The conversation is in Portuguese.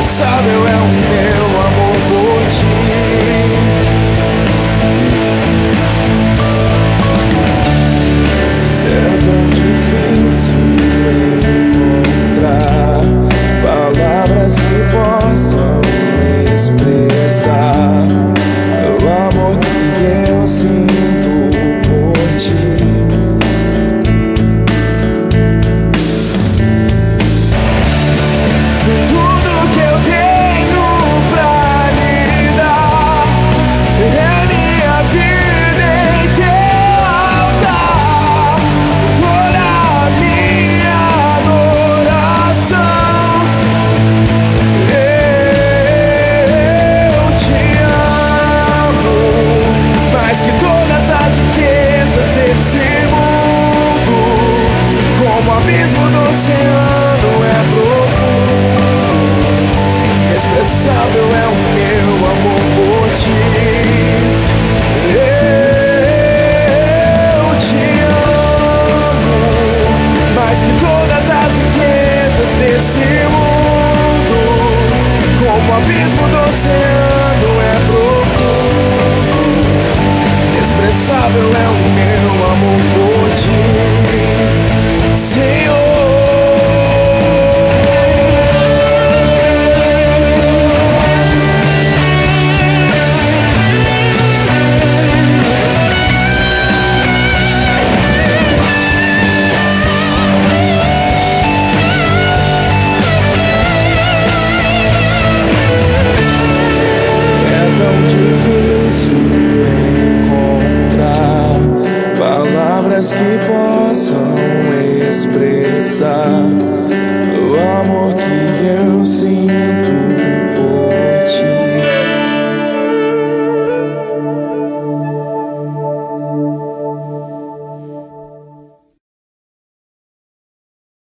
Inexpressável é o meu amor por ti. É tão difícil encontrar palavras que possam expressar o amor que eu sinto por ti. Tudo que eu tenho pra lhe dar é minha vida em teu altar, toda a minha adoração. Eu te amo mais que todas as riquezas desse mundo, como o abismo do oceano é profundo. Inexpressável é o meu amor por ti. Eu te amo mais que todas as riquezas desse mundo, como o abismo do oceano é profundo. Inexpressável é o meu amor por ti, Senhor. Que possam expressar o amor que eu sinto